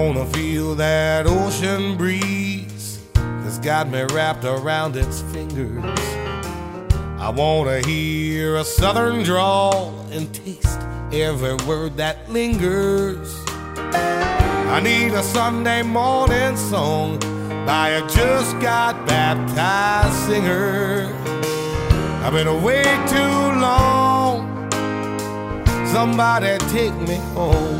wanna feel that ocean breeze that's got me wrapped around its fingers. I wanna hear a southern drawl and taste every word that lingers. I need a Sunday morning song by a just got baptized singer. I've been away too long. Somebody take me home.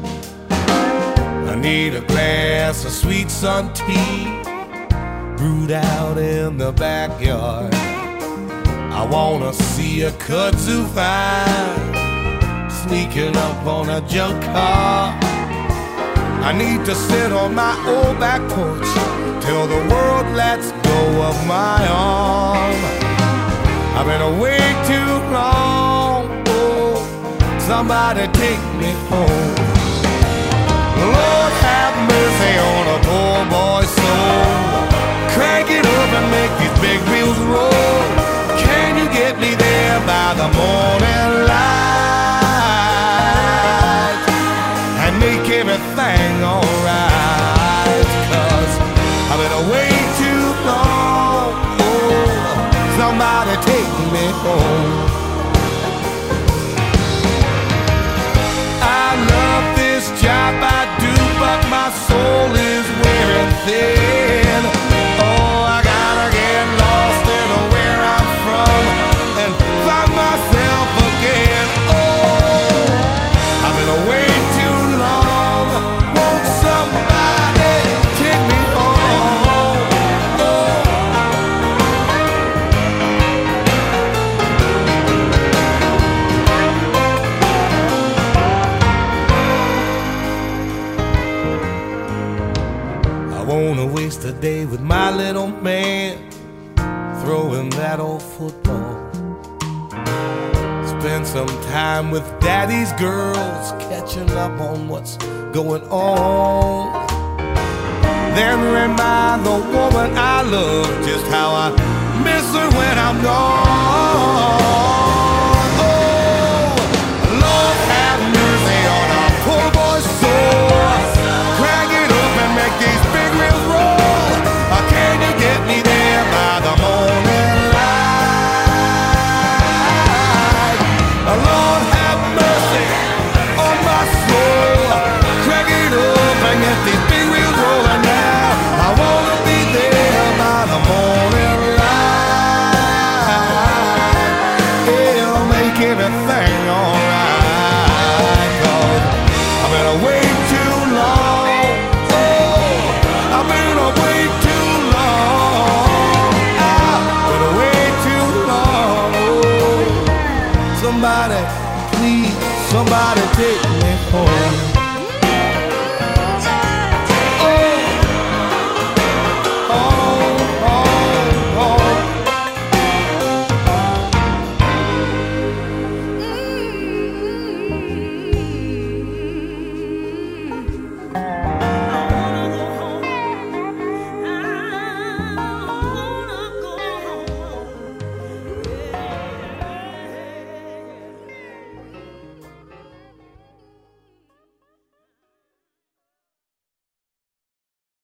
I need a glass of sweet sun tea brewed out in the backyard. I wanna see a kudzu fine sneaking up on a junk car. I need to sit on my old back porch till the world lets go of my arm. I've been away too long. Oh, somebody take me home. Lord have mercy on a poor boy's soul. Crank it up and make these big wheels roll. Can you get me there by the morning light and make everything alright? 'Cause I've been away too long. Oh, somebody take me home. I love this job I do, but my soul is wearing thin. Oh, I gotta get lost in where I'm from and find myself again. Oh, I've been away too long. Won't somebody take me home? Oh. I wanna waste a day with my little man, throwing that old football. Spend some time with daddy's girls, catching up on what's going on. Then remind the woman I love just how I miss her when I'm gone.